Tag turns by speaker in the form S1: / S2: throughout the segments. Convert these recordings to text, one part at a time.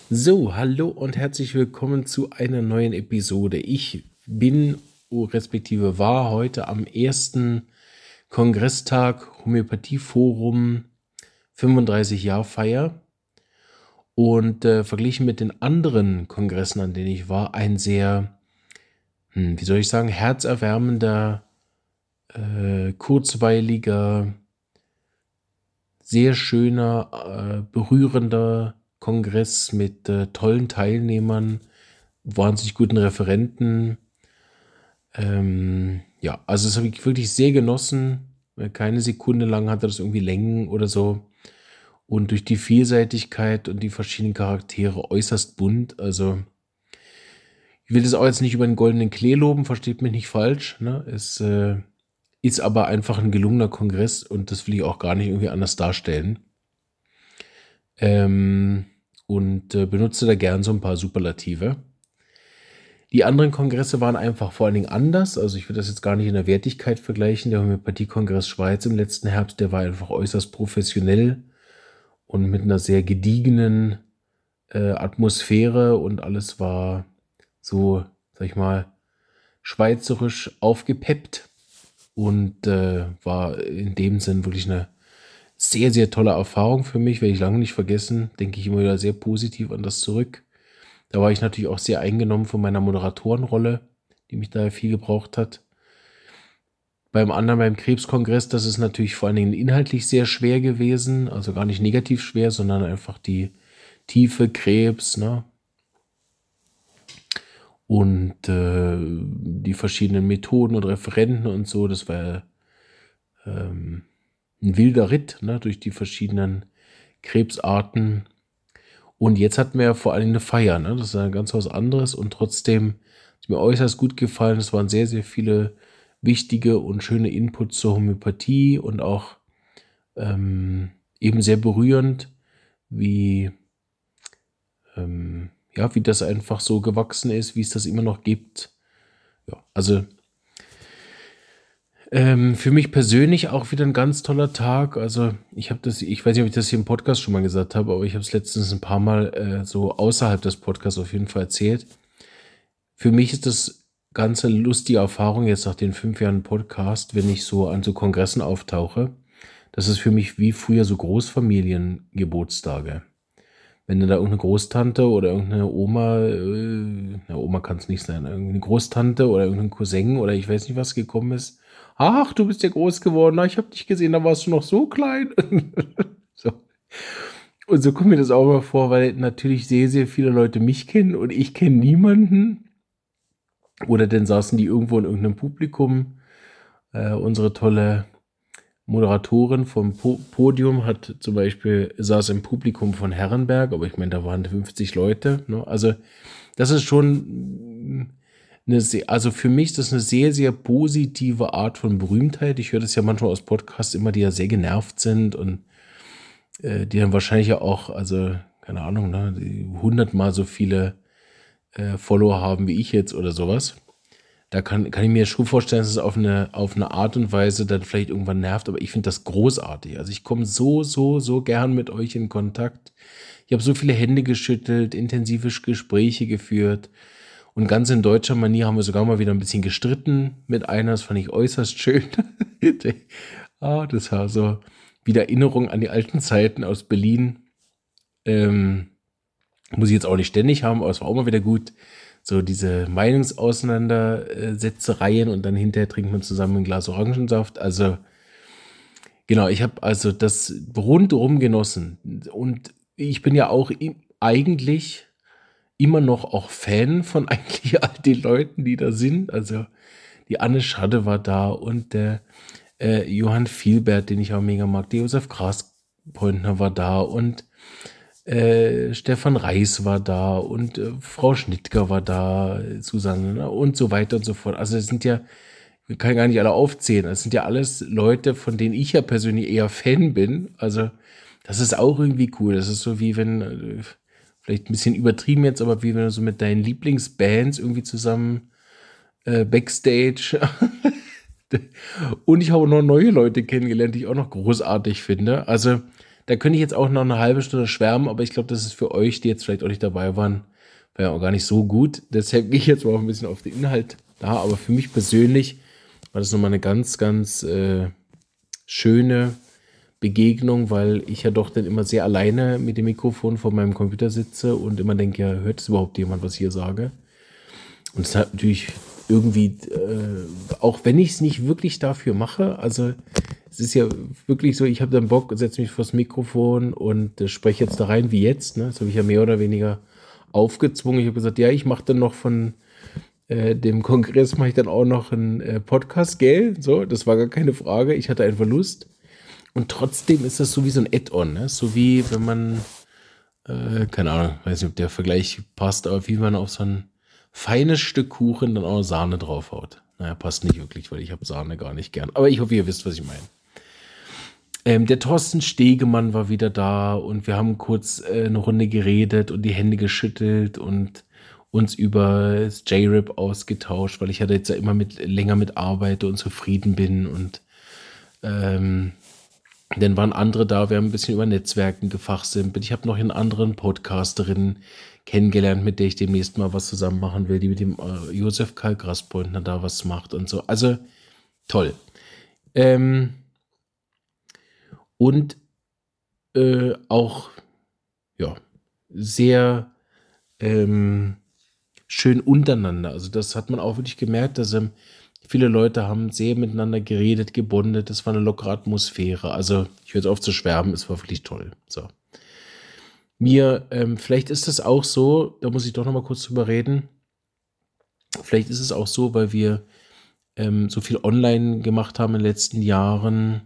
S1: So, hallo und herzlich willkommen zu einer neuen Episode. Ich bin, respektive war heute am ersten Kongresstag Homöopathieforum 35-Jahr-Feier und verglichen mit den anderen Kongressen, an denen ich war, ein sehr, wie soll ich sagen, herzerwärmender, kurzweiliger, sehr schöner, berührender Kongress mit tollen Teilnehmern, wahnsinnig guten Referenten. Ja, also das habe ich wirklich sehr genossen. Keine Sekunde lang hatte das irgendwie Längen oder so. Und durch die Vielseitigkeit und die verschiedenen Charaktere äußerst bunt. Also ich will das auch jetzt nicht über den goldenen Klee loben, versteht mich nicht falsch. Ne? Es ist aber einfach ein gelungener Kongress und das will ich auch gar nicht irgendwie anders darstellen. Ähm, und benutze da gern so ein paar Superlative. Die anderen Kongresse waren einfach vor allen Dingen anders. Also ich würde das jetzt gar nicht in der Wertigkeit vergleichen. Der Homöopathie-Kongress Schweiz im letzten Herbst, der war einfach äußerst professionell und mit einer sehr gediegenen Atmosphäre und alles war so, sag ich mal, schweizerisch aufgepeppt und war in dem Sinn wirklich eine sehr, sehr tolle Erfahrung für mich, werde ich lange nicht vergessen, denke ich immer wieder sehr positiv an das zurück. Da war ich natürlich auch sehr eingenommen von meiner Moderatorenrolle, die mich da viel gebraucht hat. Beim Krebskongress, das ist natürlich vor allen Dingen inhaltlich sehr schwer gewesen, also gar nicht negativ schwer, sondern einfach die Tiefe Krebs, ne? Und die verschiedenen Methoden und Referenten und so, das war ein wilder Ritt, ne? Durch die verschiedenen Krebsarten. Und jetzt hatten wir ja vor allem eine Feier, ne? Das ist ja ganz was anderes und trotzdem ist mir äußerst gut gefallen. Es waren sehr, sehr viele wichtige und schöne Inputs zur Homöopathie und auch eben sehr berührend, wie, ja, wie das einfach so gewachsen ist, wie es das immer noch gibt. Ja, also für mich persönlich auch wieder ein ganz toller Tag. Also ich weiß nicht, ob ich das hier im Podcast schon mal gesagt habe, aber ich habe es letztens ein paar Mal so außerhalb des Podcasts auf jeden Fall erzählt. Für mich ist das Ganze eine lustige Erfahrung jetzt nach den 5 Jahren Podcast, wenn ich so an so Kongressen auftauche. Das ist für mich wie früher so Großfamiliengeburtstage. Wenn dann da irgendeine Großtante oder irgendeine Oma, Oma kann es nicht sein, irgendeine Großtante oder irgendein Cousin oder ich weiß nicht was gekommen ist. Ach, du bist ja groß geworden, na, ich habe dich gesehen, da warst du noch so klein. So. Und so kommt mir das auch immer vor, weil natürlich sehr, sehr viele Leute mich kennen und ich kenne niemanden. Oder dann saßen die irgendwo in irgendeinem Publikum. Unsere tolle Moderatorin vom Podium hat zum Beispiel, saß im Publikum von Herrenberg, aber ich meine, da waren 50 Leute. Ne? Also das ist schon also für mich ist das eine sehr, sehr positive Art von Berühmtheit. Ich höre das ja manchmal aus Podcasts immer, die ja sehr genervt sind und die dann wahrscheinlich ja auch, also keine Ahnung, ne, 100-mal so viele Follower haben wie ich jetzt oder sowas. Da kann ich mir schon vorstellen, dass es auf eine Art und Weise dann vielleicht irgendwann nervt, aber ich finde das großartig. Also ich komme so gern mit euch in Kontakt. Ich habe so viele Hände geschüttelt, intensive Gespräche geführt und ganz in deutscher Manier haben wir sogar mal wieder ein bisschen gestritten mit einer. Das fand ich äußerst schön. Das war so wieder Erinnerung an die alten Zeiten aus Berlin. Ähm, Muss ich jetzt auch nicht ständig haben, aber es war auch mal wieder gut. So diese Meinungsauseinandersetzereien und dann hinterher trinkt man zusammen ein Glas Orangensaft. Also genau, ich habe also das rundum genossen. Und ich bin ja auch eigentlich immer noch auch Fan von eigentlich all den Leuten, die da sind. Also die Anne Schadde war da und der Johann Vielbert, den ich auch mega mag. Der Josef Graspointner war da und Stefan Reis war da und Frau Schnittger war da, Susanne, ne, und so weiter und so fort. Also es sind ja, ich kann gar nicht alle aufzählen, es sind ja alles Leute, von denen ich ja persönlich eher Fan bin. Also das ist auch irgendwie cool. Das ist so wie wenn, vielleicht ein bisschen übertrieben jetzt, aber wie wenn du so mit deinen Lieblingsbands irgendwie zusammen Backstage und ich habe noch neue Leute kennengelernt, die ich auch noch großartig finde. Also da könnte ich jetzt auch noch eine halbe Stunde schwärmen, aber ich glaube, das ist für euch, die jetzt vielleicht auch nicht dabei waren, war ja auch gar nicht so gut. Deshalb gehe ich jetzt mal auch ein bisschen auf den Inhalt da. Aber für mich persönlich war das nochmal eine ganz, ganz schöne Begegnung, weil ich ja doch dann immer sehr alleine mit dem Mikrofon vor meinem Computer sitze und immer denke, ja, hört es überhaupt jemand, was ich hier sage? Und es hat natürlich irgendwie, auch wenn ich es nicht wirklich dafür mache, also es ist ja wirklich so, ich habe dann Bock, setze mich vors Mikrofon und spreche jetzt da rein wie jetzt, ne? Das habe ich ja mehr oder weniger aufgezwungen. Ich habe gesagt, ja, ich mache dann noch von dem Kongress, mache ich dann auch noch einen Podcast, gell? So, das war gar keine Frage. Ich hatte einfach Lust. Und trotzdem ist das so wie so ein Add-on, ne? So wie wenn man, keine Ahnung, weiß nicht, ob der Vergleich passt, aber wie man auf so ein feines Stück Kuchen dann auch Sahne draufhaut. Naja, passt nicht wirklich, weil ich habe Sahne gar nicht gern. Aber ich hoffe, ihr wisst, was ich meine. Der Thorsten Stegemann war wieder da und wir haben kurz eine Runde geredet und die Hände geschüttelt und uns über das J-Rip ausgetauscht, weil ich ja jetzt ja immer länger mit arbeite und zufrieden bin und dann waren andere da, wir haben ein bisschen über Netzwerken gefachsimpelt. Ich habe noch eine anderen Podcasterin kennengelernt, mit der ich demnächst mal was zusammen machen will, die mit dem Josef Karl Graspointner da was macht und so. Also toll. Und auch ja, sehr schön untereinander. Also das hat man auch wirklich gemerkt, dass viele Leute haben sehr miteinander geredet, gebondet. Das war eine lockere Atmosphäre. Also ich höre jetzt auf zu schwärmen, es war wirklich toll. So. Vielleicht ist es auch so, da muss ich doch noch mal kurz drüber reden. Vielleicht ist es auch so, weil wir so viel online gemacht haben in den letzten Jahren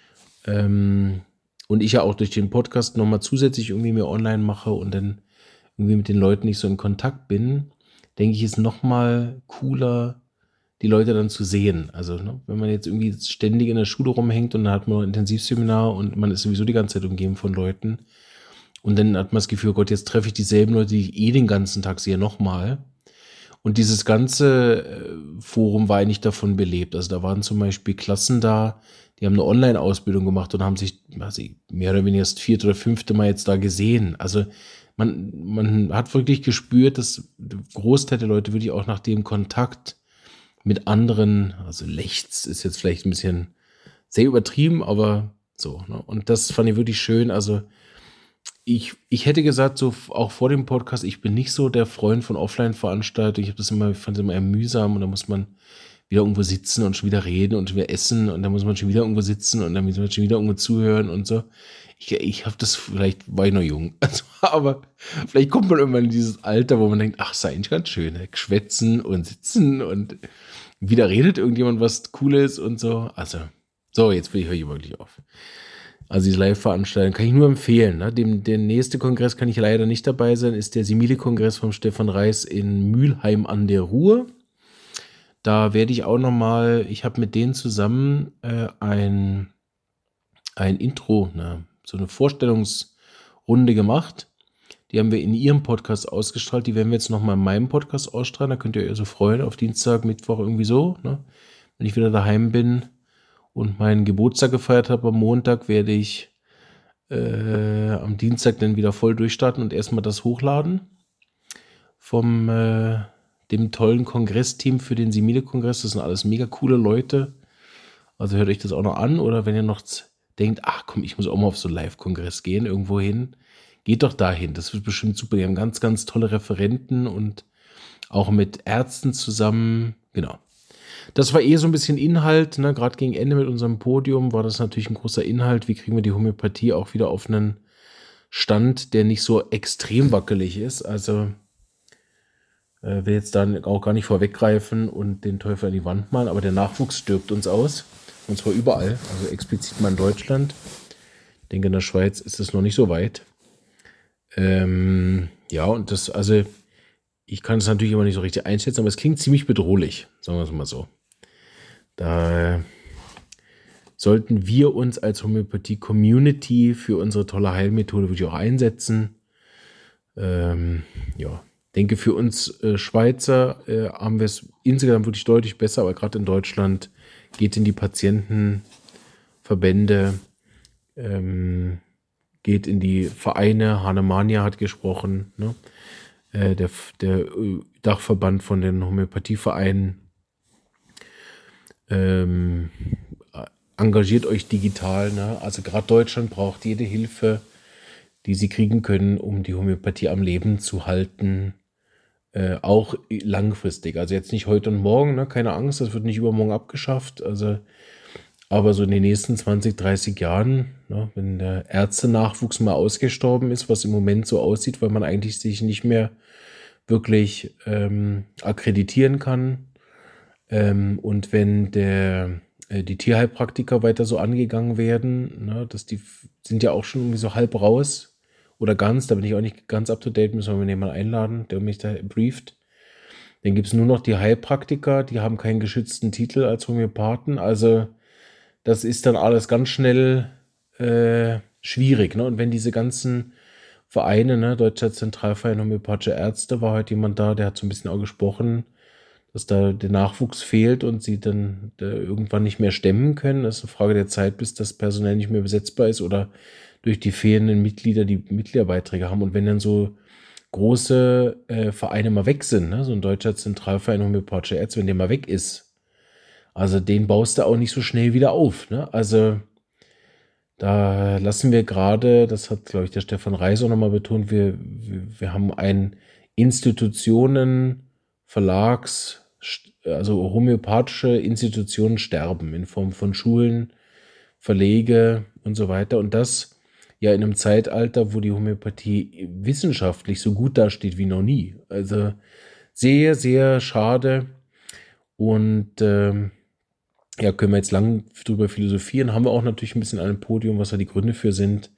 S1: und ich ja auch durch den Podcast noch mal zusätzlich irgendwie mehr online mache und dann irgendwie mit den Leuten nicht so in Kontakt bin, denke ich, ist noch mal cooler, die Leute dann zu sehen. Also, ne, wenn man jetzt irgendwie ständig in der Schule rumhängt und dann hat man ein Intensivseminar und man ist sowieso die ganze Zeit umgeben von Leuten und dann hat man das Gefühl, oh Gott, jetzt treffe ich dieselben Leute, die ich eh den ganzen Tag sehe, nochmal. Und dieses ganze Forum war eigentlich davon belebt. Also da waren zum Beispiel Klassen da, die haben eine Online-Ausbildung gemacht und haben sich mehr oder weniger das 4. oder 5. Mal jetzt da gesehen. Also man hat wirklich gespürt, dass der Großteil der Leute wirklich auch nach dem Kontakt mit anderen, also Lechts ist jetzt vielleicht ein bisschen sehr übertrieben, aber so. Ne? Und das fand ich wirklich schön. Also ich hätte gesagt, so auch vor dem Podcast, ich bin nicht so der Freund von Offline-Veranstaltungen. Ich fand es immer eher mühsam und da muss man wieder irgendwo sitzen und schon wieder reden und schon wieder essen und dann muss man schon wieder irgendwo sitzen und dann muss man schon wieder irgendwo zuhören und so. Ich habe das, vielleicht war ich noch jung, also, aber vielleicht kommt man irgendwann in dieses Alter, wo man denkt, ach, sei eigentlich ganz schön, ne? Schwätzen und sitzen und wieder redet irgendjemand was Cooles und so. Also, so, jetzt höre ich wirklich auf. Also diese Live-Veranstaltung kann ich nur empfehlen. Ne? Der nächste Kongress kann ich leider nicht dabei sein, ist der Simile-Kongress von Stefan Reis in Mülheim an der Ruhr. Da werde ich auch nochmal, ich habe mit denen zusammen ein Intro, so eine Vorstellungsrunde gemacht. Die haben wir in ihrem Podcast ausgestrahlt. Die werden wir jetzt nochmal in meinem Podcast ausstrahlen. Da könnt ihr euch so freuen auf Dienstag, Mittwoch irgendwie so. Ne? Wenn ich wieder daheim bin und meinen Geburtstag gefeiert habe am Montag, werde ich am Dienstag dann wieder voll durchstarten und erstmal das hochladen vom dem tollen Kongressteam für den Simile-Kongress. Das sind alles mega coole Leute. Also hört euch das auch noch an. Oder wenn ihr noch denkt, ach komm, ich muss auch mal auf so einen Live-Kongress gehen, irgendwo hin, geht doch dahin. Das wird bestimmt super. Die haben ganz, ganz tolle Referenten und auch mit Ärzten zusammen. Genau. Das war so ein bisschen Inhalt, ne? Gerade gegen Ende mit unserem Podium war das natürlich ein großer Inhalt. Wie kriegen wir die Homöopathie auch wieder auf einen Stand, der nicht so extrem wackelig ist? Also will jetzt dann auch gar nicht vorweggreifen und den Teufel an die Wand malen, aber der Nachwuchs stirbt uns aus. Und zwar überall, also explizit mal in Deutschland. Ich denke, in der Schweiz ist es noch nicht so weit. Ja, und also ich kann es natürlich immer nicht so richtig einschätzen, aber es klingt ziemlich bedrohlich, sagen wir es mal so. Da sollten wir uns als Homöopathie-Community für unsere tolle Heilmethode wirklich auch einsetzen. Ja, denke für uns Schweizer haben wir es insgesamt wirklich deutlich besser, aber gerade in Deutschland geht in die Patientenverbände geht in die Vereine. Hahnemann hat gesprochen, ne? Der Dachverband von den Homöopathievereinen. Engagiert euch digital, ne? Also gerade Deutschland braucht jede Hilfe, die sie kriegen können, um die Homöopathie am Leben zu halten, auch langfristig. Also jetzt nicht heute und morgen, ne? Keine Angst, das wird nicht übermorgen abgeschafft. Also, aber so in den nächsten 20, 30 Jahren, ne? Wenn der Ärztenachwuchs mal ausgestorben ist, was im Moment so aussieht, weil man eigentlich sich nicht mehr wirklich akkreditieren kann. Und wenn die Tierheilpraktiker weiter so angegangen werden, ne, sind ja auch schon irgendwie so halb raus oder ganz, da bin ich auch nicht ganz up to date, müssen wir jemanden einladen, der mich da brieft. Dann gibt es nur noch die Heilpraktiker, die haben keinen geschützten Titel als Homöopathen, also das ist dann alles ganz schnell schwierig. Ne? Und wenn diese ganzen Vereine, ne, Deutscher Zentralverein Homöopathische Ärzte, war heute jemand da, der hat so ein bisschen auch gesprochen, dass da der Nachwuchs fehlt und sie dann irgendwann nicht mehr stemmen können. Das ist eine Frage der Zeit, bis das personell nicht mehr besetzbar ist oder durch die fehlenden Mitglieder die Mitgliederbeiträge haben. Und wenn dann so große Vereine mal weg sind, ne, so ein Deutscher Zentralverein Homöopathische Ärzte, wenn der mal weg ist, also den baust du auch nicht so schnell wieder auf. Ne? Also da lassen wir gerade, das hat, glaube ich, der Stefan Reis auch nochmal betont, wir haben ein Institutionen, Verlags, also homöopathische Institutionen sterben in Form von Schulen, Verlege und so weiter. Und das ja in einem Zeitalter, wo die Homöopathie wissenschaftlich so gut dasteht wie noch nie. Also sehr, sehr schade. Und ja, können wir jetzt lang drüber philosophieren. Haben wir auch natürlich ein bisschen an einem Podium, was da die Gründe für sind.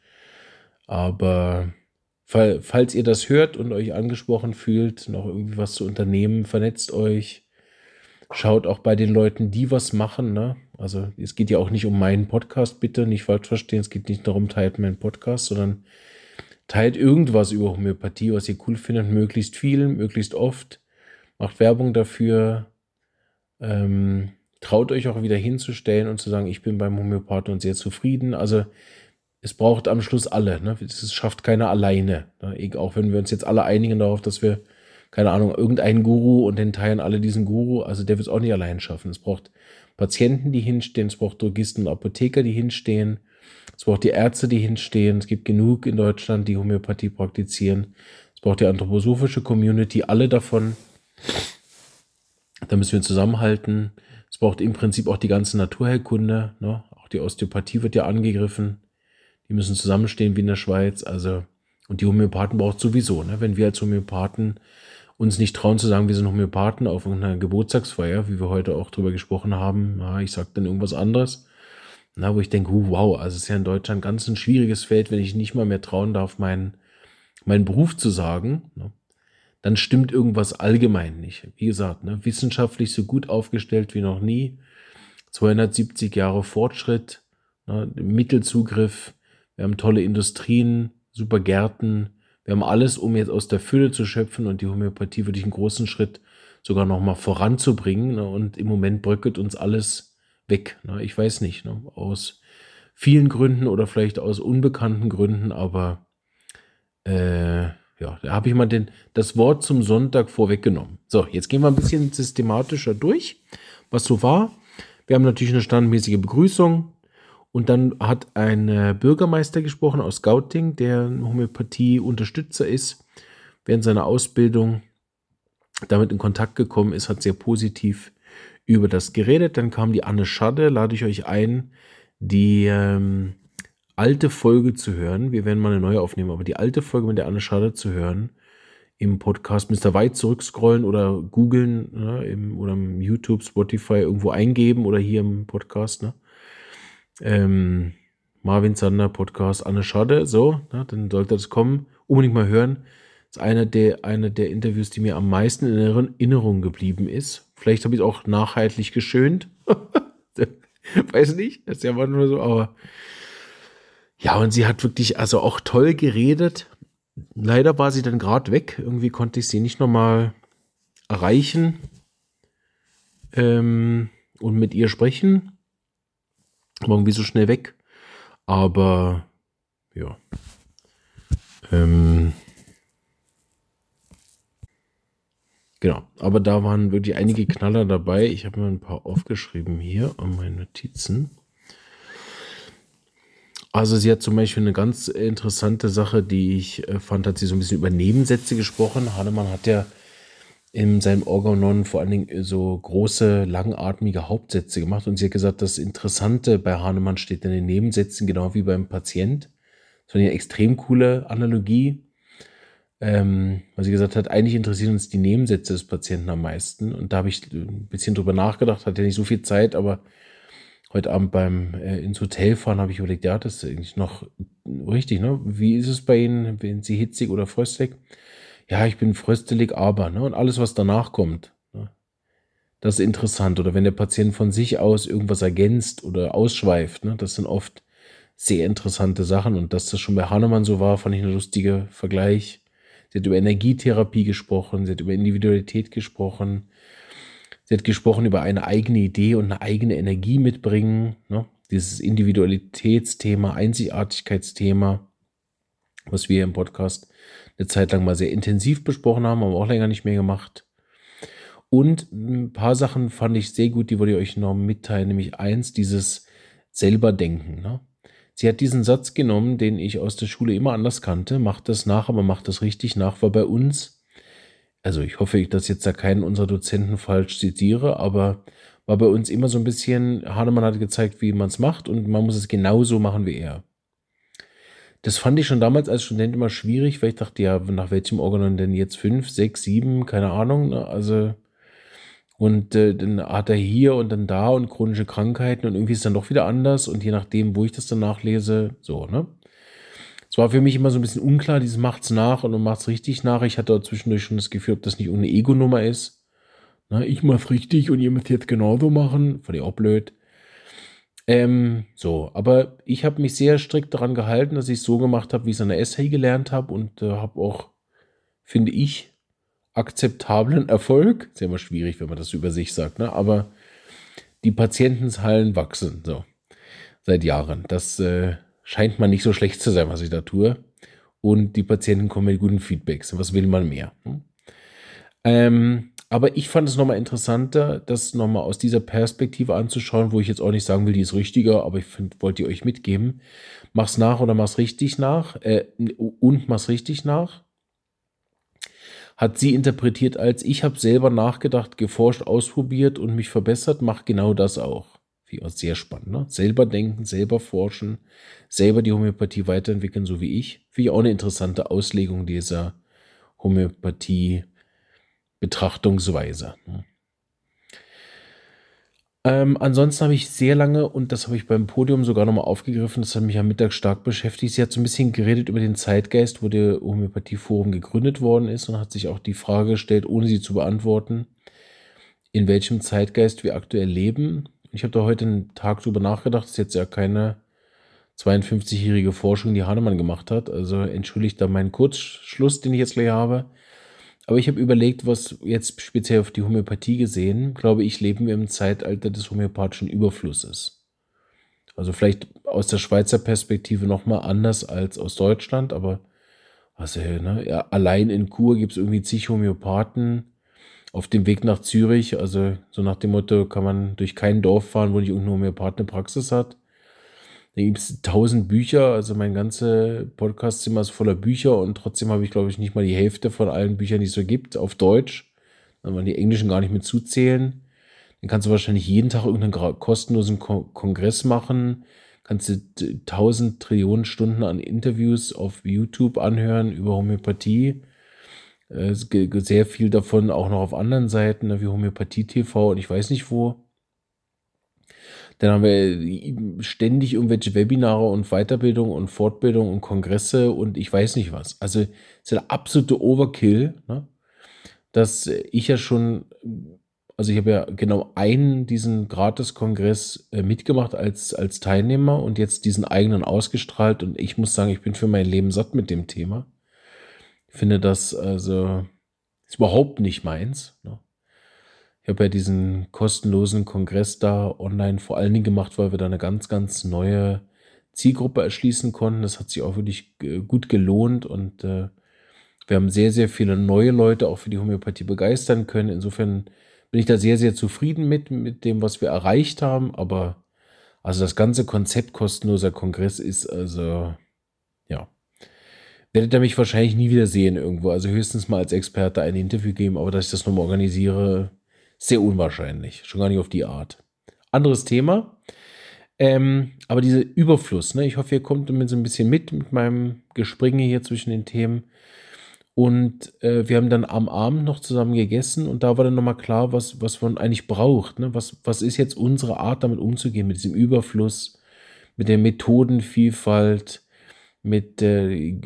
S1: Aber falls ihr das hört und euch angesprochen fühlt, noch irgendwie was zu unternehmen, vernetzt euch. Schaut auch bei den Leuten, die was machen. Ne? Also es geht ja auch nicht um meinen Podcast, bitte nicht falsch verstehen. Es geht nicht darum, teilt meinen Podcast, sondern teilt irgendwas über Homöopathie, was ihr cool findet, möglichst viel, möglichst oft. Macht Werbung dafür. Traut euch auch wieder hinzustellen und zu sagen, ich bin beim Homöopathen und sehr zufrieden. Also es braucht am Schluss alle. Ne? Es schafft keiner alleine. Ne? Auch wenn wir uns jetzt alle einigen darauf, dass wir, keine Ahnung, irgendeinen Guru und den teilen alle diesen Guru. Also der wird es auch nicht allein schaffen. Es braucht Patienten, die hinstehen. Es braucht Drogisten und Apotheker, die hinstehen. Es braucht die Ärzte, die hinstehen. Es gibt genug in Deutschland, die Homöopathie praktizieren. Es braucht die anthroposophische Community, alle davon. Da müssen wir zusammenhalten. Es braucht im Prinzip auch die ganze Naturheilkunde. Ne? Auch die Osteopathie wird ja angegriffen. Die müssen zusammenstehen wie in der Schweiz. Also, und die Homöopathen braucht sowieso. Ne? Wenn wir als Homöopathen uns nicht trauen zu sagen, wir sind Homöopathen auf einer Geburtstagsfeier, wie wir heute auch drüber gesprochen haben, ich sage dann irgendwas anderes. Na, wo ich denke, wow, also es ist ja in Deutschland ganz ein schwieriges Feld, wenn ich nicht mal mehr trauen darf, meinen Beruf zu sagen. Ne? Dann stimmt irgendwas allgemein nicht. Wie gesagt, ne, wissenschaftlich so gut aufgestellt wie noch nie. 270 Jahre Fortschritt, ne, Mittelzugriff, wir haben tolle Industrien, super Gärten, wir haben alles, um jetzt aus der Fülle zu schöpfen und die Homöopathie wirklich einen großen Schritt sogar nochmal voranzubringen. Ne, und im Moment bröckelt uns alles weg. Ne, ich weiß nicht, ne, aus vielen Gründen oder vielleicht aus unbekannten Gründen, aber ja, da habe ich mal das Wort zum Sonntag vorweggenommen. So, jetzt gehen wir ein bisschen systematischer durch, was so war. Wir haben natürlich eine standardmäßige Begrüßung und dann hat ein Bürgermeister gesprochen aus Gauting, der ein Homöopathie-Unterstützer ist, während seiner Ausbildung damit in Kontakt gekommen ist, hat sehr positiv über das geredet. Dann kam die Anne Schadde, lade ich euch ein, die alte Folge zu hören. Wir werden mal eine neue aufnehmen, aber die alte Folge mit der Anne Schadde zu hören im Podcast, müsst ihr weit zurückscrollen oder googeln, ne, oder im YouTube, Spotify irgendwo eingeben oder hier im Podcast. Ne? Marvin Zander Podcast, Anne Schadde, so, ne, dann sollte das kommen. Unbedingt mal hören. Das ist eine der Interviews, die mir am meisten in Erinnerung geblieben ist. Vielleicht habe ich es auch nachhaltig geschönt. Weiß nicht, das ist ja manchmal so, aber ja, und sie hat wirklich also auch toll geredet. Leider war sie dann gerade weg. Irgendwie konnte ich sie nicht nochmal erreichen und mit ihr sprechen. War irgendwie so schnell weg. Aber ja, Ähm, genau, aber da waren wirklich einige Knaller dabei. Ich habe mir ein paar aufgeschrieben hier an meinen Notizen. Also sie hat zum Beispiel eine ganz interessante Sache, die ich fand, hat sie so ein bisschen über Nebensätze gesprochen. Hahnemann hat ja in seinem Organon vor allen Dingen so große, langatmige Hauptsätze gemacht und sie hat gesagt, das Interessante bei Hahnemann steht in den Nebensätzen, genau wie beim Patient. Das war eine extrem coole Analogie, weil sie gesagt hat, eigentlich interessieren uns die Nebensätze des Patienten am meisten. Und da habe ich ein bisschen drüber nachgedacht, hatte ja nicht so viel Zeit, aber heute Abend beim ins Hotel fahren habe ich überlegt, ja, das ist eigentlich noch richtig, ne? Wie ist es bei Ihnen? Sind Sie hitzig oder fröstig? Ja, ich bin fröstelig, aber, ne? Und alles, was danach kommt, ne? Das ist interessant. Oder wenn der Patient von sich aus irgendwas ergänzt oder ausschweift, ne? Das sind oft sehr interessante Sachen. Und dass das schon bei Hahnemann so war, fand ich ein lustiger Vergleich. Sie hat über Energietherapie gesprochen, sie hat über Individualität gesprochen, sie hat gesprochen über eine eigene Idee und eine eigene Energie mitbringen, ne? Dieses Individualitätsthema, Einzigartigkeitsthema, was wir im Podcast eine Zeit lang mal sehr intensiv besprochen haben, aber auch länger nicht mehr gemacht. Und ein paar Sachen fand ich sehr gut, die wollte ich euch noch mitteilen, nämlich eins, dieses selber Denken, ne? Sie hat diesen Satz genommen, den ich aus der Schule immer anders kannte, macht das nach, aber macht das richtig nach, war bei uns, also ich hoffe, dass jetzt da keinen unserer Dozenten falsch zitiere, aber war bei uns immer so ein bisschen, Hahnemann hat gezeigt, wie man es macht und man muss es genauso machen wie er. Das fand ich schon damals als Student immer schwierig, weil ich dachte, ja, nach welchem Organon denn jetzt 5, 6, 7, keine Ahnung, ne? Also, und dann hat er hier und dann da und chronische Krankheiten und irgendwie ist dann doch wieder anders und je nachdem, wo ich das dann nachlese, so, ne? Es war für mich immer so ein bisschen unklar, dieses macht's nach und macht's richtig nach. Ich hatte auch zwischendurch schon das Gefühl, ob das nicht irgendeine Ego-Nummer ist. Na, ich mach's richtig und ihr müsst jetzt genauso machen. Fand ich auch blöd. So, aber ich habe mich sehr strikt daran gehalten, dass ich es so gemacht habe, wie ich es an der SHI gelernt habe und habe auch, finde ich, akzeptablen Erfolg. Ist ja immer schwierig, wenn man das über sich sagt, ne? Aber die Patientenzahlen wachsen, so, seit Jahren. Das scheint mal nicht so schlecht zu sein, was ich da tue. Und die Patienten kommen mit guten Feedbacks. Was will man mehr? Aber ich fand es nochmal interessanter, das nochmal aus dieser Perspektive anzuschauen, wo ich jetzt auch nicht sagen will, die ist richtiger, aber ich wollte die euch mitgeben. Mach's nach oder mach's richtig nach. Und mach's richtig nach. Hat sie interpretiert als, ich habe selber nachgedacht, geforscht, ausprobiert und mich verbessert, mach genau das auch. Finde ich auch sehr spannend, ne? Selber denken, selber forschen, selber die Homöopathie weiterentwickeln, so wie ich. Finde ich auch eine interessante Auslegung dieser Homöopathie-Betrachtungsweise, ne? Ansonsten habe ich sehr lange, und das habe ich beim Podium sogar nochmal aufgegriffen, das hat mich am Mittag stark beschäftigt. Sie hat so ein bisschen geredet über den Zeitgeist, wo der Homöopathieforum gegründet worden ist und hat sich auch die Frage gestellt, ohne sie zu beantworten, in welchem Zeitgeist wir aktuell leben. Ich habe da heute einen Tag drüber nachgedacht. Das ist jetzt ja keine 52-jährige Forschung, die Hahnemann gemacht hat. Also entschuldigt da meinen Kurzschluss, den ich jetzt gleich habe. Aber ich habe überlegt, was jetzt speziell auf die Homöopathie gesehen, glaube ich, leben wir im Zeitalter des homöopathischen Überflusses. Also vielleicht aus der Schweizer Perspektive nochmal anders als aus Deutschland, aber also, ne, ja, allein in Chur gibt es irgendwie zig Homöopathen auf dem Weg nach Zürich. Also so nach dem Motto, kann man durch kein Dorf fahren, wo nicht irgendein Homöopath eine Praxis hat. Da gibt es 1000 Bücher, also mein ganzes Podcastzimmer ist voller Bücher und trotzdem habe ich, glaube ich, nicht mal die Hälfte von allen Büchern, die es so gibt, auf Deutsch. Dann man die englischen gar nicht mit zuzählen. Dann kannst du wahrscheinlich jeden Tag irgendeinen kostenlosen Kongress machen. Kannst du 1000 Trillionen Stunden an Interviews auf YouTube anhören über Homöopathie. Es gibt sehr viel davon auch noch auf anderen Seiten, ne, wie Homöopathie TV und ich weiß nicht wo. Dann haben wir ständig irgendwelche Webinare und Weiterbildung und Fortbildung und Kongresse und ich weiß nicht was. Also es ist ein absolute Overkill, ne? Dass ich ja schon, also ich habe ja genau einen diesen Gratis-Kongress mitgemacht als Teilnehmer und jetzt diesen eigenen ausgestrahlt und ich muss sagen, ich bin für mein Leben satt mit dem Thema. Ich finde das also ist überhaupt nicht meins, ne? Ich habe ja diesen kostenlosen Kongress da online vor allen Dingen gemacht, weil wir da eine ganz, ganz neue Zielgruppe erschließen konnten. Das hat sich auch wirklich gut gelohnt und wir haben sehr, sehr viele neue Leute auch für die Homöopathie begeistern können. Insofern bin ich da sehr, sehr zufrieden mit dem, was wir erreicht haben. Aber also das ganze Konzept kostenloser Kongress ist also, ja, werdet ihr mich wahrscheinlich nie wieder sehen irgendwo. Also höchstens mal als Experte ein Interview geben, aber dass ich das nochmal organisiere, sehr unwahrscheinlich. Schon gar nicht auf die Art. Anderes Thema. Aber dieser Überfluss, ne? Ich hoffe, ihr kommt damit so ein bisschen mit meinem Gespringe hier zwischen den Themen. Und wir haben dann am Abend noch zusammen gegessen und da war dann nochmal klar, was man eigentlich braucht. Ne? Was ist jetzt unsere Art, damit umzugehen, mit diesem Überfluss, mit der Methodenvielfalt, mit der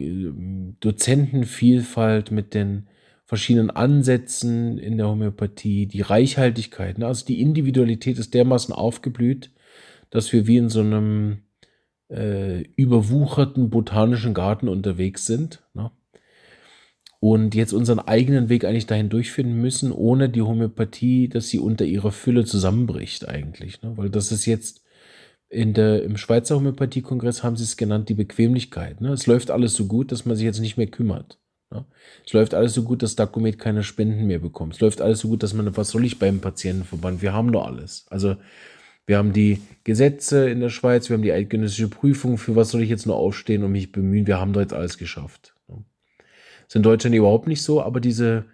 S1: Dozentenvielfalt, mit den verschiedenen Ansätzen in der Homöopathie, die Reichhaltigkeit. Ne? Also die Individualität ist dermaßen aufgeblüht, dass wir wie in so einem überwucherten botanischen Garten unterwegs sind. Ne? Und jetzt unseren eigenen Weg eigentlich dahin durchfinden müssen, ohne die Homöopathie, dass sie unter ihrer Fülle zusammenbricht eigentlich. Ne? Weil das ist jetzt im Schweizer Homöopathie-Kongress haben sie es genannt, die Bequemlichkeit. Ne? Es läuft alles so gut, dass man sich jetzt nicht mehr kümmert. Ne? Es läuft alles so gut, dass Dacomet keine Spenden mehr bekommt. Es läuft alles so gut, dass man, was soll ich beim Patientenverband? Wir haben doch alles. Also wir haben die Gesetze in der Schweiz, wir haben die eidgenössische Prüfung. Für was soll ich jetzt nur aufstehen und mich bemühen? Wir haben doch jetzt alles geschafft. Ne? Das ist in Deutschland überhaupt nicht so, aber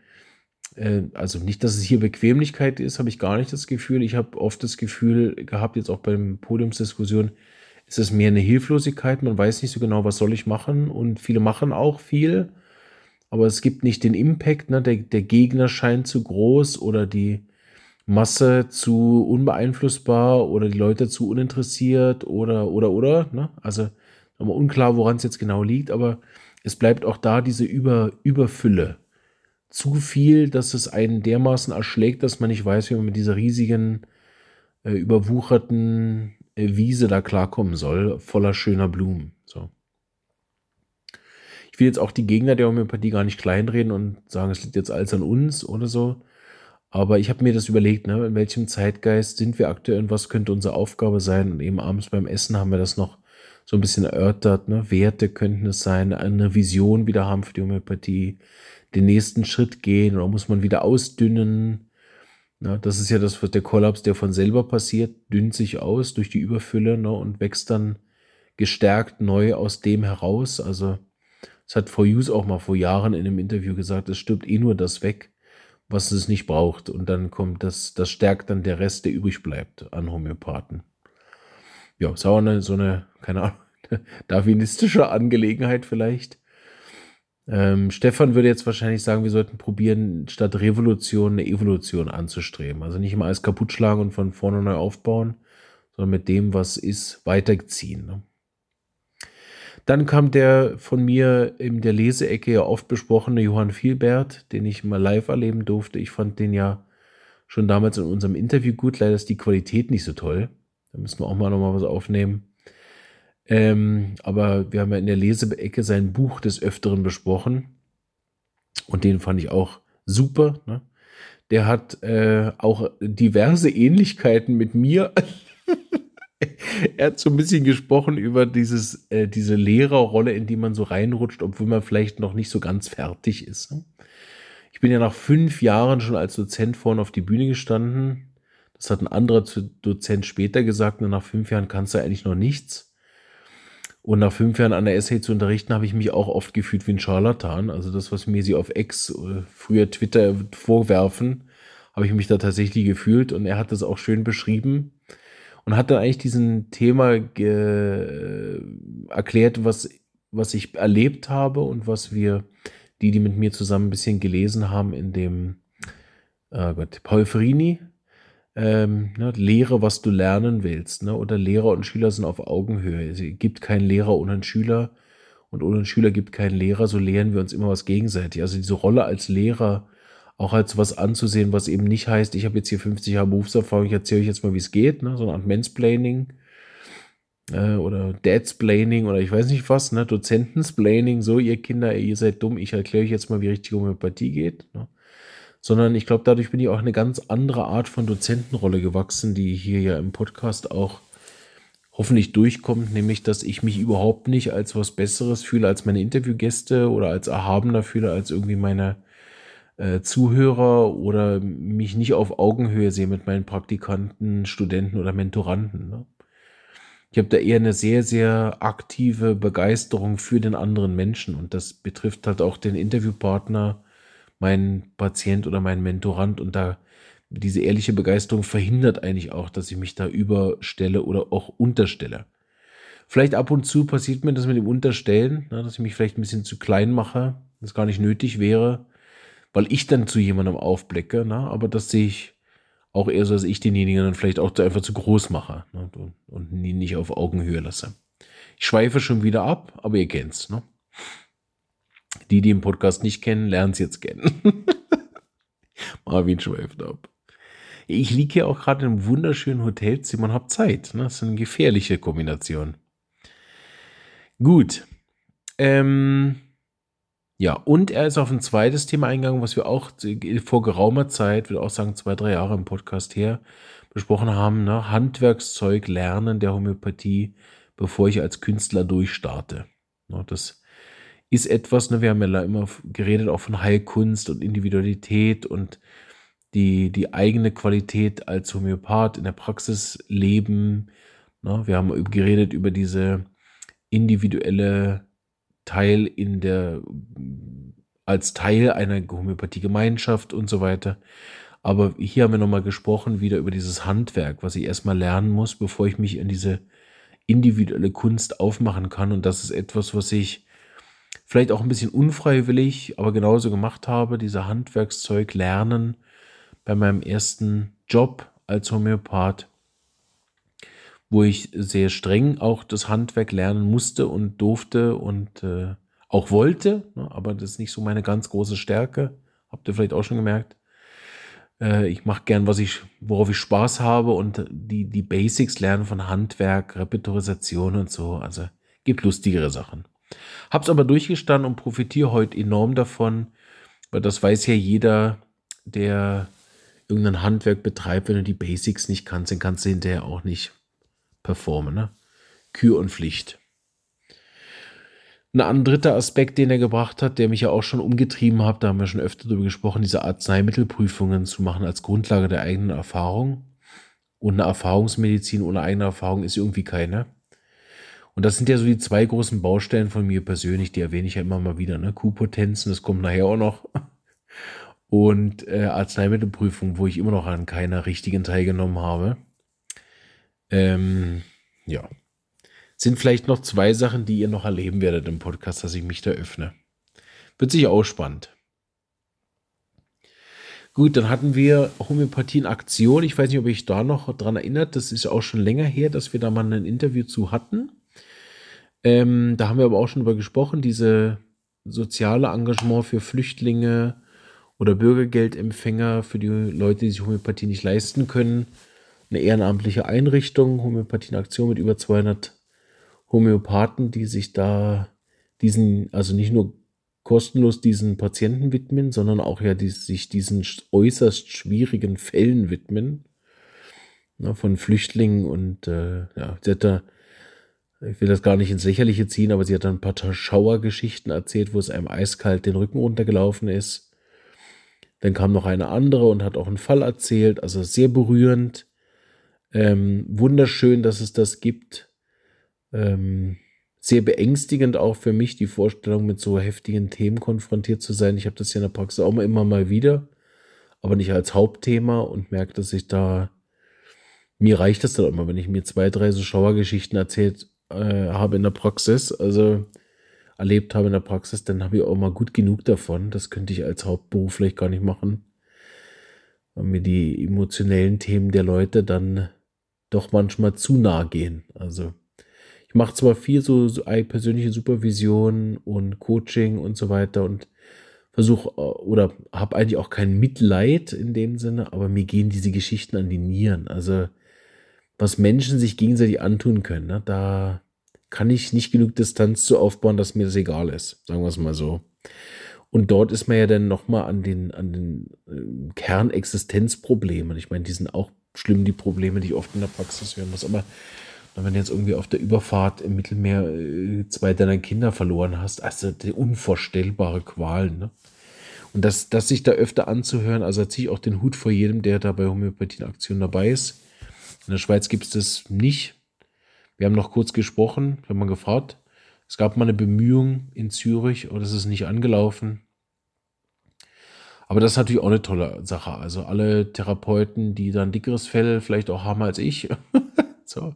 S1: also nicht, dass es hier Bequemlichkeit ist, habe ich gar nicht das Gefühl. Ich habe oft das Gefühl gehabt, jetzt auch beim Podiumsdiskussion, ist es mehr eine Hilflosigkeit. Man weiß nicht so genau, was soll ich machen und viele machen auch viel, aber es gibt nicht den Impact. Ne? Der Gegner scheint zu groß oder die Masse zu unbeeinflussbar oder die Leute zu uninteressiert oder. Ne? Also aber unklar, woran es jetzt genau liegt, aber es bleibt auch da diese Überfülle. Zu viel, dass es einen dermaßen erschlägt, dass man nicht weiß, wie man mit dieser riesigen, überwucherten Wiese da klarkommen soll, voller schöner Blumen. So. Ich will jetzt auch die Gegner der Homöopathie gar nicht kleinreden und sagen, es liegt jetzt alles an uns oder so. Aber ich habe mir das überlegt, ne, in welchem Zeitgeist sind wir aktuell und was könnte unsere Aufgabe sein. Und eben abends beim Essen haben wir das noch so ein bisschen erörtert. Ne? Werte könnten es sein, eine Vision wieder haben für die Homöopathie, den nächsten Schritt gehen oder muss man wieder ausdünnen. Na, das ist ja das, was der Kollaps, der von selber passiert, dünnt sich aus durch die Überfülle, ne, und wächst dann gestärkt neu aus dem heraus. Also das hat Frau Hughes auch mal vor Jahren in einem Interview gesagt, es stirbt eh nur das weg, was es nicht braucht. Und dann kommt das stärkt dann der Rest, der übrig bleibt an Homöopathen. Ja, ist auch so eine, keine Ahnung, darwinistische Angelegenheit vielleicht. Stefan würde jetzt wahrscheinlich sagen, wir sollten probieren, statt Revolution eine Evolution anzustreben. Also nicht immer alles kaputt schlagen und von vorne neu aufbauen, sondern mit dem, was ist, weiterziehen. Ne? Dann kam der von mir in der Leseecke ja oft besprochene Johann Vielbert, den ich mal live erleben durfte. Ich fand den ja schon damals in unserem Interview gut. Leider ist die Qualität nicht so toll. Da müssen wir auch mal nochmal was aufnehmen. Aber wir haben ja in der Leseecke sein Buch des Öfteren besprochen und den fand ich auch super. Ne? Der hat auch diverse Ähnlichkeiten mit mir. Er hat so ein bisschen gesprochen über diese Lehrerrolle, in die man so reinrutscht, obwohl man vielleicht noch nicht so ganz fertig ist. Ne? Ich bin ja nach 5 Jahren schon als Dozent vorne auf die Bühne gestanden. Das hat ein anderer Dozent später gesagt. Und nach 5 Jahren kannst du eigentlich noch nichts. Und nach 5 Jahren an der SH zu unterrichten, habe ich mich auch oft gefühlt wie ein Scharlatan. Also das, was mir sie auf X, früher Twitter, vorwerfen, habe ich mich da tatsächlich gefühlt. Und er hat das auch schön beschrieben und hat dann eigentlich diesen Thema erklärt, was ich erlebt habe und was wir, die mit mir zusammen ein bisschen gelesen haben, in dem Paul Ferrini, ne, lehre, was du lernen willst, ne? Oder Lehrer und Schüler sind auf Augenhöhe. Es gibt keinen Lehrer ohne einen Schüler und ohne einen Schüler gibt keinen Lehrer, so lehren wir uns immer was gegenseitig. Also diese Rolle als Lehrer auch als was anzusehen, was eben nicht heißt, ich habe jetzt hier 50 Jahre Berufserfahrung, ich erzähle euch jetzt mal, wie es geht, ne? So eine Art Mansplaining oder Dadsplaining oder ich weiß nicht was, ne? Dozentensplaining, so ihr Kinder, ihr seid dumm, ich erkläre euch jetzt mal, wie richtige Homöopathie geht, ne? Sondern ich glaube, dadurch bin ich auch eine ganz andere Art von Dozentenrolle gewachsen, die hier ja im Podcast auch hoffentlich durchkommt, nämlich, dass ich mich überhaupt nicht als was Besseres fühle als meine Interviewgäste oder als erhabener fühle als irgendwie meine Zuhörer oder mich nicht auf Augenhöhe sehe mit meinen Praktikanten, Studenten oder Mentoranden. Ne? Ich habe da eher eine sehr, sehr aktive Begeisterung für den anderen Menschen und das betrifft halt auch den Interviewpartner, meinen Patient oder meinen Mentorand und da diese ehrliche Begeisterung verhindert eigentlich auch, dass ich mich da überstelle oder auch unterstelle. Vielleicht ab und zu passiert mir das mit dem Unterstellen, ne, dass ich mich vielleicht ein bisschen zu klein mache, das gar nicht nötig wäre, weil ich dann zu jemandem aufblicke, ne, aber das sehe ich auch eher so, dass ich denjenigen dann vielleicht auch einfach zu groß mache, ne, und ihn nicht auf Augenhöhe lasse. Ich schweife schon wieder ab, aber ihr kennt's, ne? Die den Podcast nicht kennen, lernen es jetzt kennen. Marvin schweift ab. Ich liege hier auch gerade in einem wunderschönen Hotelzimmer und habe Zeit. Ne? Das ist eine gefährliche Kombination. Gut. Ja, und er ist auf ein zweites Thema eingegangen, was wir auch vor geraumer Zeit, würde auch sagen 2, 3 Jahre im Podcast her, besprochen haben. Ne? Handwerkszeug lernen der Homöopathie, bevor ich als Künstler durchstarte. Ne? Das ist etwas, ne? Wir haben ja immer geredet auch von Heilkunst und Individualität und die eigene Qualität als Homöopath in der Praxis leben. Ne? Wir haben geredet über diese individuelle Teil als Teil einer Homöopathie-Gemeinschaft und so weiter. Aber hier haben wir nochmal gesprochen wieder über dieses Handwerk, was ich erstmal lernen muss, bevor ich mich in diese individuelle Kunst aufmachen kann. Und das ist etwas, was ich vielleicht auch ein bisschen unfreiwillig, aber genauso gemacht habe, diese Handwerkszeug lernen bei meinem ersten Job als Homöopath, wo ich sehr streng auch das Handwerk lernen musste und durfte und auch wollte, ne, aber das ist nicht so meine ganz große Stärke. Habt ihr vielleicht auch schon gemerkt. Ich mache gern, worauf ich Spaß habe und die Basics lernen von Handwerk, Repertorisation und so. Also gibt lustigere Sachen. Hab's aber durchgestanden und profitiere heute enorm davon, weil das weiß ja jeder, der irgendein Handwerk betreibt. Wenn du die Basics nicht kannst, dann kannst du hinterher auch nicht performen. Ne? Kür und Pflicht. Ein dritter Aspekt, den er gebracht hat, der mich ja auch schon umgetrieben hat, da haben wir schon öfter darüber gesprochen, diese Arzneimittelprüfungen zu machen als Grundlage der eigenen Erfahrung. Und eine Erfahrungsmedizin ohne eigene Erfahrung ist irgendwie keine. Und das sind ja so die 2 großen Baustellen von mir persönlich, die erwähne ich ja immer mal wieder. Ne? Q-Potenzen, das kommt nachher auch noch. Und Arzneimittelprüfung, wo ich immer noch an keiner richtigen teilgenommen habe. Ja. Sind vielleicht noch 2 Sachen, die ihr noch erleben werdet im Podcast, dass ich mich da öffne. Wird sicher auch spannend. Gut, dann hatten wir Homöopathie in Aktion. Ich weiß nicht, ob ich da noch dran erinnert. Das ist auch schon länger her, dass wir da mal ein Interview zu hatten. Da haben wir aber auch schon drüber gesprochen, diese soziale Engagement für Flüchtlinge oder Bürgergeldempfänger, für die Leute, die sich Homöopathie nicht leisten können. Eine ehrenamtliche Einrichtung, Homöopathie in Aktion mit über 200 Homöopathen, die sich da also nicht nur kostenlos diesen Patienten widmen, sondern auch ja sich diesen äußerst schwierigen Fällen widmen, ne, von Flüchtlingen und ja, sie hat da, ich will das gar nicht ins Lächerliche ziehen, aber sie hat dann ein paar Schauergeschichten erzählt, wo es einem eiskalt den Rücken runtergelaufen ist. Dann kam noch eine andere und hat auch einen Fall erzählt, also sehr berührend, wunderschön, dass es das gibt. Sehr beängstigend auch für mich, die Vorstellung, mit so heftigen Themen konfrontiert zu sein. Ich habe das ja in der Praxis auch immer mal wieder, aber nicht als Hauptthema und merke, dass mir reicht das dann immer, wenn ich mir 2, 3 so Schauergeschichten erzählt habe in der Praxis, also erlebt habe in der Praxis, dann habe ich auch mal gut genug davon. Das könnte ich als Hauptberuf vielleicht gar nicht machen, weil mir die emotionellen Themen der Leute dann doch manchmal zu nah gehen. Also ich mache zwar viel so persönliche Supervision und Coaching und so weiter und versuche oder habe eigentlich auch kein Mitleid in dem Sinne, aber mir gehen diese Geschichten an die Nieren. Also was Menschen sich gegenseitig antun können, ne, da kann ich nicht genug Distanz zu aufbauen, dass mir das egal ist, sagen wir es mal so. Und dort ist man ja dann nochmal an den Kernexistenzproblemen. Ich meine, die sind auch schlimm, die Probleme, die ich oft in der Praxis hören muss, aber Und wenn du jetzt irgendwie auf der Überfahrt im Mittelmeer 2 deiner Kinder verloren hast, also die unvorstellbare Qualen, ne? Und das sich da öfter anzuhören, also ziehe ich auch den Hut vor jedem, der da bei Homöopathie in Aktion dabei ist. In der Schweiz gibt es das nicht. Wir haben noch kurz gesprochen, wir haben mal gefragt. Es gab mal eine Bemühung in Zürich, aber das ist nicht angelaufen. Aber das ist natürlich auch eine tolle Sache. Also alle Therapeuten, die dann dickeres Fell vielleicht auch haben als ich, so,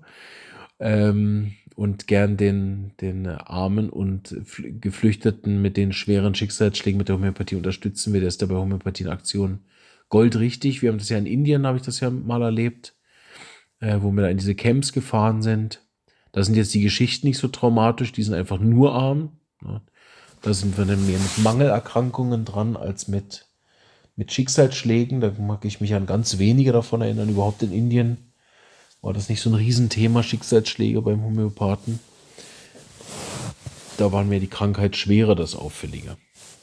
S1: und gern den Armen und Geflüchteten mit den schweren Schicksalsschlägen mit der Homöopathie unterstützen will, der ist da bei Homöopathie in Aktion goldrichtig. Wir haben das ja in Indien, habe ich das ja mal erlebt, wo wir da in diese Camps gefahren sind. Da sind jetzt die Geschichten nicht so traumatisch, die sind einfach nur arm. Ne? Da sind wir dann mehr mit Mangelerkrankungen dran als mit Schicksalsschlägen. Da mag ich mich an ganz wenige davon erinnern. Überhaupt in Indien war das nicht so ein Riesenthema, Schicksalsschläge beim Homöopathen. Da waren mir die Krankheit schwerer, das Auffällige.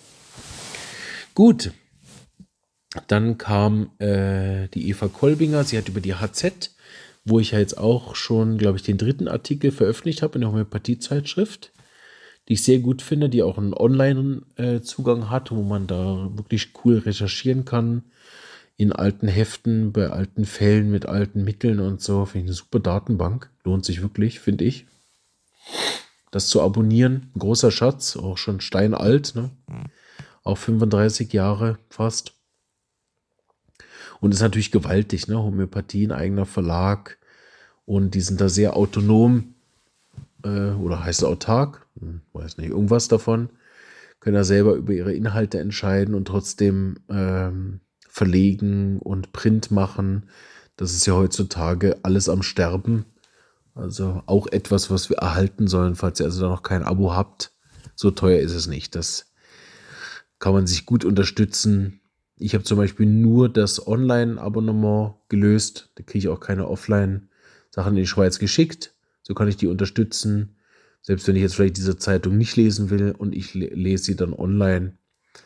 S1: Gut, dann kam die Eva Kolbinger. Sie hat über die HZ, wo ich ja jetzt auch schon, glaube ich, den 3. Artikel veröffentlicht habe in der Homöopathie-Zeitschrift, die ich sehr gut finde, die auch einen Online-Zugang hat, wo man da wirklich cool recherchieren kann, in alten Heften, bei alten Fällen, mit alten Mitteln und so. Finde ich eine super Datenbank. Lohnt sich wirklich, finde ich. Das zu abonnieren, ein großer Schatz, auch schon steinalt, ne? Auch 35 Jahre fast. Und ist natürlich gewaltig, ne? Homöopathie, ein eigener Verlag. Und die sind da sehr autonom, oder heißt es autark, weiß nicht, irgendwas davon. Können da selber über ihre Inhalte entscheiden und trotzdem verlegen und Print machen. Das ist ja heutzutage alles am Sterben. Also auch etwas, was wir erhalten sollen, falls ihr also da noch kein Abo habt. So teuer ist es nicht. Das kann man sich gut unterstützen. Ich habe zum Beispiel nur das Online-Abonnement gelöst. Da kriege ich auch keine Offline-Sachen in die Schweiz geschickt. So kann ich die unterstützen. Selbst wenn ich jetzt vielleicht diese Zeitung nicht lesen will und ich lese sie dann online.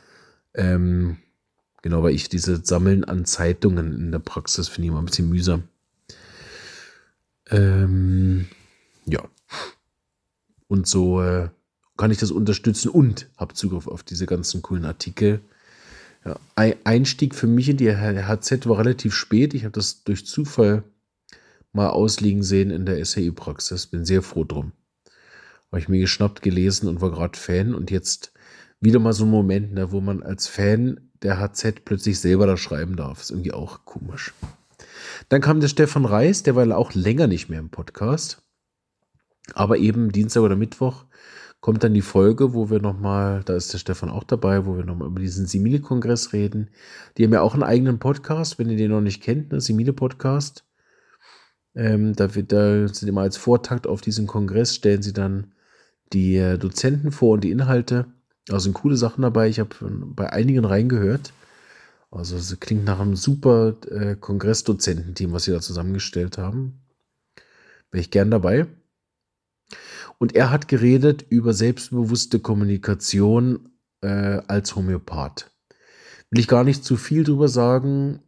S1: Genau, weil ich diese Sammeln an Zeitungen in der Praxis finde ich immer ein bisschen mühsam. Ja. Und so kann ich das unterstützen und habe Zugriff auf diese ganzen coolen Artikel. Ja, Einstieg für mich in die HZ war relativ spät. Ich habe das durch Zufall mal ausliegen sehen in der SAI-Praxis. Bin sehr froh drum. Habe ich mir geschnappt, gelesen und war gerade Fan. Und jetzt wieder mal so ein Moment, ne, wo man als Fan der HZ plötzlich selber da schreiben darf. Ist irgendwie auch komisch. Dann kam der Stefan Reis, der war auch länger nicht mehr im Podcast. Aber eben Dienstag oder Mittwoch kommt dann die Folge, wo wir nochmal, da ist der Stefan auch dabei, wo wir nochmal über diesen Simile-Kongress reden. Die haben ja auch einen eigenen Podcast, wenn ihr den noch nicht kennt, ne? Simile-Podcast. Da sind immer als Vortakt auf diesen Kongress, stellen sie dann die Dozenten vor und die Inhalte. Also sind coole Sachen dabei. Ich habe bei einigen reingehört. Also es klingt nach einem super Kongressdozententeam, was sie da zusammengestellt haben. Wäre ich gern dabei. Und er hat geredet über selbstbewusste Kommunikation als Homöopath. Will ich gar nicht zu viel drüber sagen,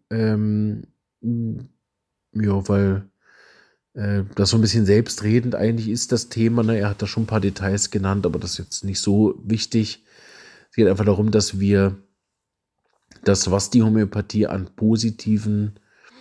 S1: ja, weil das so ein bisschen selbstredend eigentlich ist, das Thema. Ne? Er hat da schon ein paar Details genannt, aber das ist jetzt nicht so wichtig. Es geht einfach darum, dass wir das, was die Homöopathie an positiven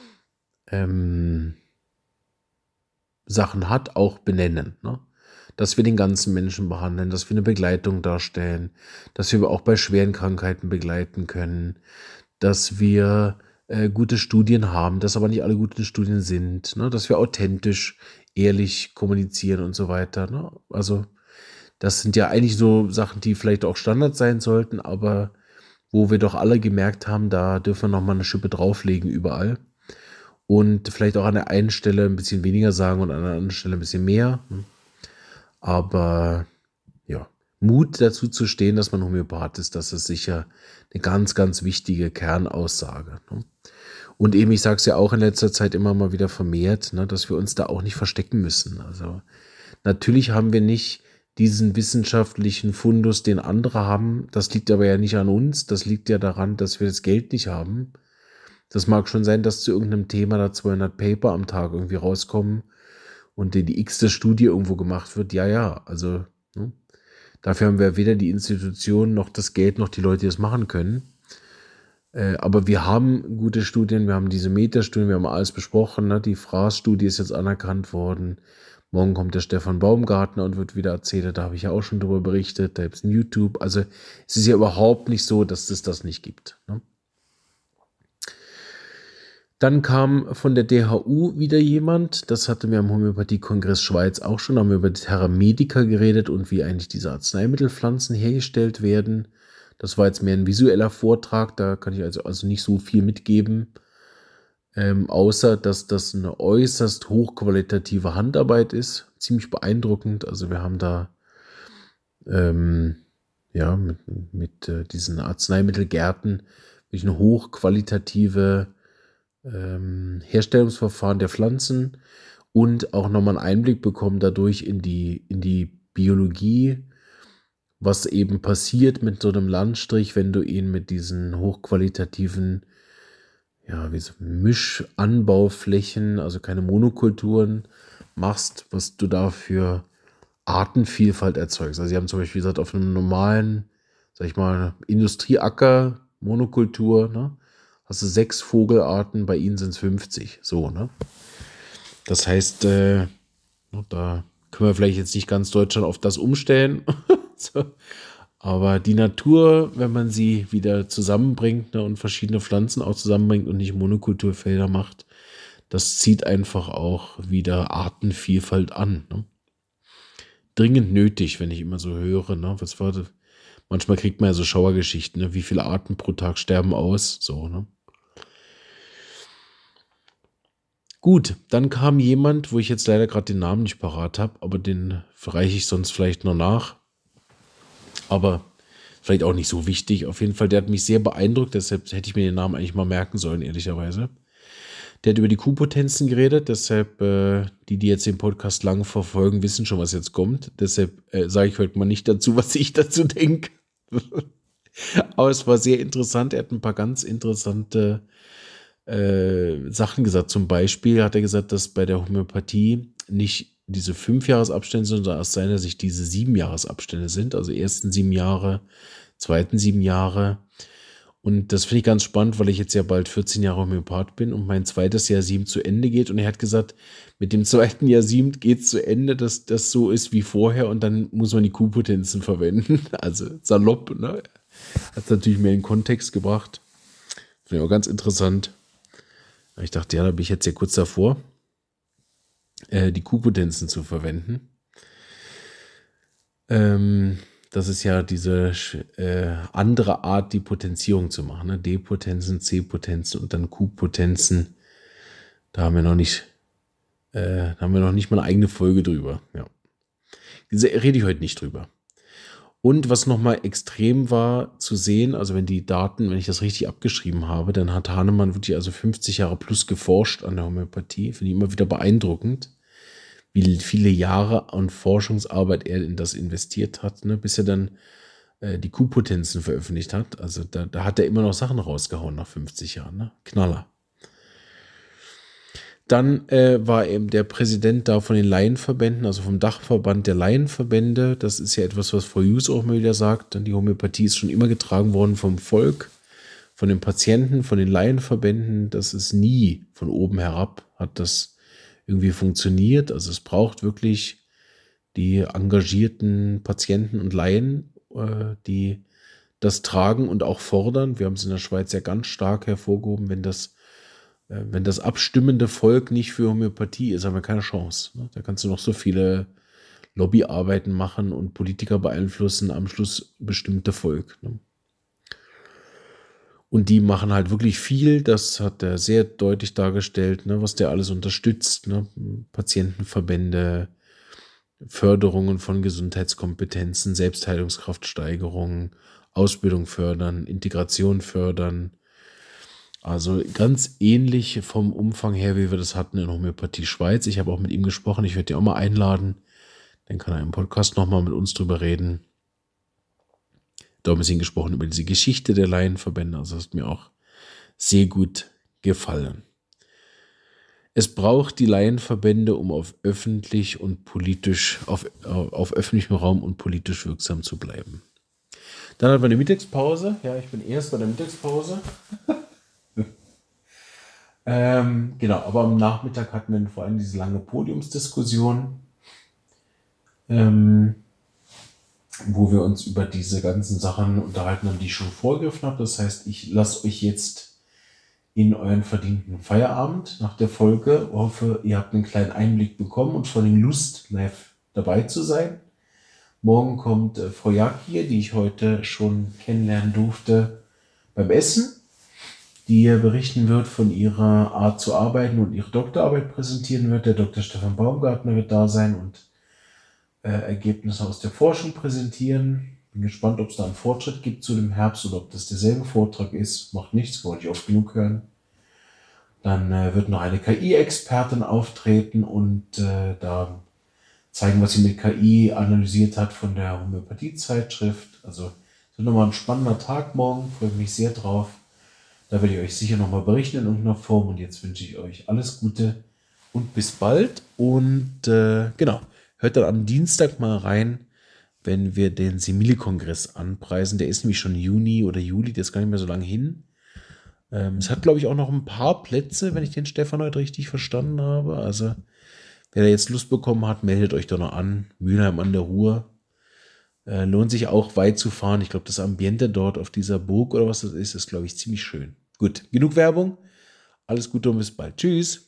S1: Sachen hat, auch benennen. Ne? Dass wir den ganzen Menschen behandeln, dass wir eine Begleitung darstellen, dass wir auch bei schweren Krankheiten begleiten können, dass wir gute Studien haben, dass aber nicht alle guten Studien sind, ne? Dass wir authentisch, ehrlich kommunizieren und so weiter. Ne? Also das sind ja eigentlich so Sachen, die vielleicht auch Standard sein sollten, aber wo wir doch alle gemerkt haben, da dürfen wir nochmal eine Schippe drauflegen überall. Und vielleicht auch an der einen Stelle ein bisschen weniger sagen und an der anderen Stelle ein bisschen mehr. Aber ja, Mut dazu zu stehen, dass man Homöopath ist, das ist sicher eine ganz, ganz wichtige Kernaussage. Ne? Und eben, ich sage es ja auch in letzter Zeit immer mal wieder vermehrt, ne, dass wir uns da auch nicht verstecken müssen. Also natürlich haben wir nicht diesen wissenschaftlichen Fundus, den andere haben. Das liegt aber ja nicht an uns. Das liegt ja daran, dass wir das Geld nicht haben. Das mag schon sein, dass zu irgendeinem Thema da 200 Paper am Tag irgendwie rauskommen und die x-te Studie irgendwo gemacht wird, ja, also ne? Dafür haben wir weder die Institutionen noch das Geld noch die Leute, die das machen können. Aber wir haben gute Studien, wir haben diese Metastudien, wir haben alles besprochen. Ne? Die Fraß-Studie ist jetzt anerkannt worden. Morgen kommt der Stefan Baumgartner und wird wieder erzählen, da habe ich ja auch schon drüber berichtet, da gibt es ein YouTube. Also es ist ja überhaupt nicht so, dass es das nicht gibt. Ne? Dann kam von der DHU wieder jemand, das hatten wir am Homöopathie-Kongress Schweiz auch schon, da haben wir über die Terra Medica geredet und wie eigentlich diese Arzneimittelpflanzen hergestellt werden. Das war jetzt mehr ein visueller Vortrag, da kann ich also nicht so viel mitgeben, außer dass das eine äußerst hochqualitative Handarbeit ist, ziemlich beeindruckend. Also wir haben da mit diesen Arzneimittelgärten wirklich eine hochqualitative Herstellungsverfahren der Pflanzen und auch nochmal einen Einblick bekommen dadurch in die Biologie, was eben passiert mit so einem Landstrich, wenn du ihn mit diesen hochqualitativen Mischanbauflächen, also keine Monokulturen machst, was du da für Artenvielfalt erzeugst. Also sie haben zum Beispiel gesagt, auf einem normalen, sag ich mal, Industrieacker, Monokultur, ne, hast du 6 Vogelarten, bei ihnen sind es 50. So, ne? Das heißt, da können wir vielleicht jetzt nicht ganz Deutschland auf das umstellen. So. Aber die Natur, wenn man sie wieder zusammenbringt, ne, und verschiedene Pflanzen auch zusammenbringt und nicht Monokulturfelder macht, das zieht einfach auch wieder Artenvielfalt an. Ne? Dringend nötig, wenn ich immer so höre. Ne? Was war das? Manchmal kriegt man ja so Schauergeschichten, ne? Wie viele Arten pro Tag sterben aus. So, ne? Gut, dann kam jemand, wo ich jetzt leider gerade den Namen nicht parat habe, aber den reiche ich sonst vielleicht noch nach. Aber vielleicht auch nicht so wichtig. Auf jeden Fall, der hat mich sehr beeindruckt, deshalb hätte ich mir den Namen eigentlich mal merken sollen, ehrlicherweise. Der hat über die Q-Potenzen geredet, deshalb, die jetzt den Podcast lang verfolgen, wissen schon, was jetzt kommt. Deshalb sage ich heute mal nicht dazu, was ich dazu denke. Aber es war sehr interessant. Er hat ein paar ganz interessante Sachen gesagt. Zum Beispiel hat er gesagt, dass bei der Homöopathie nicht diese 5-Jahres-Abstände sind, sondern aus seiner Sicht diese 7-Jahres-Abstände sind. Also ersten 7 Jahre, zweiten 7 Jahre. Und das finde ich ganz spannend, weil ich jetzt ja bald 14 Jahre Homöopath bin und mein zweites Jahr 7 zu Ende geht. Und er hat gesagt, mit dem zweiten Jahr 7 geht es zu Ende, dass das so ist wie vorher und dann muss man die Q-Potenzen verwenden. Also salopp, ne? Hat es natürlich mehr in den Kontext gebracht. Finde ich auch ganz interessant. Ich dachte, ja, da bin ich jetzt ja kurz davor, die Q-Potenzen zu verwenden. Das ist ja diese andere Art, die Potenzierung zu machen. Ne? D-Potenzen, C-Potenzen und dann Q-Potenzen. Da haben wir noch nicht mal eine eigene Folge drüber. Ja. Rede ich heute nicht drüber. Und was nochmal extrem war zu sehen, also wenn die Daten, wenn ich das richtig abgeschrieben habe, dann hat Hahnemann wirklich also 50 Jahre plus geforscht an der Homöopathie. Finde ich immer wieder beeindruckend, wie viele Jahre an Forschungsarbeit er in das investiert hat, ne, bis er dann die Q-Potenzen veröffentlicht hat. Also da hat er immer noch Sachen rausgehauen nach 50 Jahren. Ne? Knaller. Dann war eben der Präsident da von den Laienverbänden, also vom Dachverband der Laienverbände. Das ist ja etwas, was Frau Hughes auch mal wieder sagt. Denn die Homöopathie ist schon immer getragen worden vom Volk, von den Patienten, von den Laienverbänden. Das ist nie von oben herab, hat das irgendwie funktioniert. Also es braucht wirklich die engagierten Patienten und Laien, die das tragen und auch fordern. Wir haben es in der Schweiz ja ganz stark hervorgehoben, wenn das abstimmende Volk nicht für Homöopathie ist, haben wir keine Chance. Ne? Da kannst du noch so viele Lobbyarbeiten machen und Politiker beeinflussen, am Schluss bestimmte Volk. Ne? Und die machen halt wirklich viel, das hat er sehr deutlich dargestellt, ne, was der alles unterstützt. Ne? Patientenverbände, Förderungen von Gesundheitskompetenzen, Selbstheilungskraftsteigerung, Ausbildung fördern, Integration fördern. Also ganz ähnlich vom Umfang her, wie wir das hatten in Homöopathie Schweiz. Ich habe auch mit ihm gesprochen, ich werde ihn auch mal einladen. Dann kann er im Podcast nochmal mit uns drüber reden. Da haben wir ihn gesprochen über diese Geschichte der Laienverbände. Also das hat mir auch sehr gut gefallen. Es braucht die Laienverbände, um auf öffentlich und politisch, auf öffentlichem Raum und politisch wirksam zu bleiben. Dann hat man eine Mittagspause. Ja, ich bin erst bei der Mittagspause. Genau, aber am Nachmittag hatten wir vor allem diese lange Podiumsdiskussion, wo wir uns über diese ganzen Sachen unterhalten haben, die ich schon vorgegriffen habe. Das heißt, ich lasse euch jetzt in euren verdienten Feierabend nach der Folge. Ich hoffe, ihr habt einen kleinen Einblick bekommen und vor allem Lust, live dabei zu sein. Morgen kommt Frau Jagd, die ich heute schon kennenlernen durfte beim Essen, die berichten wird von ihrer Art zu arbeiten und ihre Doktorarbeit präsentieren wird. Der Dr. Stefan Baumgartner wird da sein und Ergebnisse aus der Forschung präsentieren. Bin gespannt, ob es da einen Fortschritt gibt zu dem Herbst oder ob das derselbe Vortrag ist. Macht nichts, wollte ich oft genug hören. Dann wird noch eine KI-Expertin auftreten und da zeigen, was sie mit KI analysiert hat von der Homöopathie-Zeitschrift. Also es wird nochmal ein spannender Tag morgen, freue mich sehr drauf. Da werde ich euch sicher nochmal berichten in irgendeiner Form. Und jetzt wünsche ich euch alles Gute und bis bald. Und genau, hört dann am Dienstag mal rein, wenn wir den Simili-Kongress anpreisen. Der ist nämlich schon Juni oder Juli, der ist gar nicht mehr so lange hin. Es hat, glaube ich, auch noch ein paar Plätze, wenn ich den Stefan heute richtig verstanden habe. Also, wer da jetzt Lust bekommen hat, meldet euch doch noch an. Mülheim an der Ruhr. Lohnt sich auch weit zu fahren. Ich glaube, das Ambiente dort auf dieser Burg oder was das ist, glaube ich, ziemlich schön. Gut, genug Werbung. Alles Gute und bis bald. Tschüss.